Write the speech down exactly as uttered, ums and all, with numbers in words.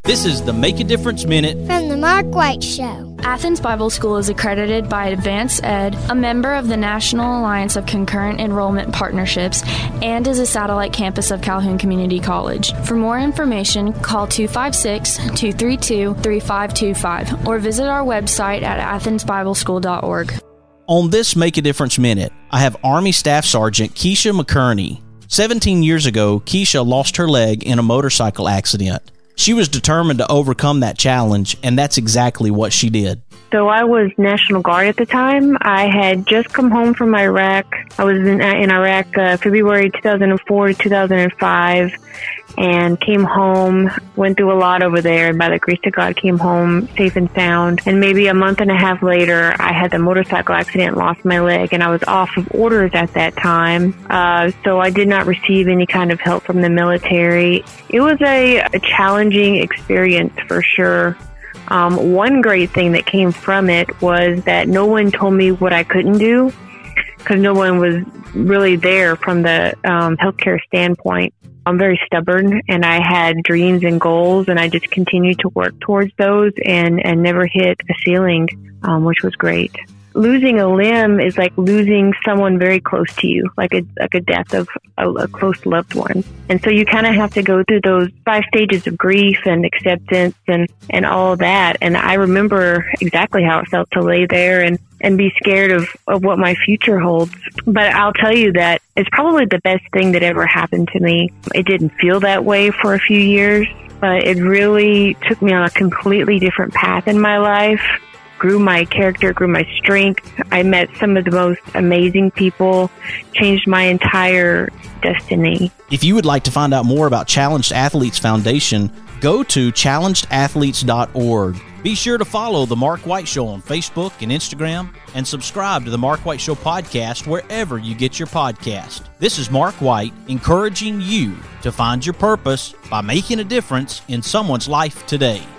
This is the Make a Difference Minute from the Mark White Show. Athens Bible School is accredited by Advance Ed, a member of the National Alliance of Concurrent Enrollment Partnerships, and is a satellite campus of Calhoun Community College. For more information, call two five six, two three two, three five two five or visit our website at athens bible school dot org. On this Make a Difference Minute, I have Army Staff Sergeant Keisha McKerney. seventeen years ago, Keisha lost her leg in a motorcycle accident. She was determined to overcome that challenge, and that's exactly what she did. So I was National Guard at the time. I had just come home from Iraq. I was in, in Iraq uh, February two thousand four to two thousand five and came home, went through a lot over there, and by the grace of God came home safe and sound. And maybe a month and a half later, I had the motorcycle accident, lost my leg, and I was off of orders at that time. Uh, so I did not receive any kind of help from the military. It was a, a challenging experience for sure. Um, one great thing that came from it was that no one told me what I couldn't do, because no one was really there from the um, healthcare standpoint. I'm very stubborn, and I had dreams and goals, and I just continued to work towards those and, and never hit a ceiling, um, which was great. Losing a limb is like losing someone very close to you, like a like a death of a, a close loved one. And so you kind of have to go through those five stages of grief and acceptance and, and all of that. And I remember exactly how it felt to lay there and, and be scared of, of what my future holds. But I'll tell you that it's probably the best thing that ever happened to me. It didn't feel that way for a few years, but it really took me on a completely different path in my life. Grew my character, grew my strength. I met some of the most amazing people, changed my entire destiny. If you would like to find out more about Challenged Athletes Foundation, go to challenged athletes dot org. Be sure to follow The Mark White Show on Facebook and Instagram, and subscribe to The Mark White Show podcast wherever you get your podcast. This is Mark White, encouraging you to find your purpose by making a difference in someone's life today.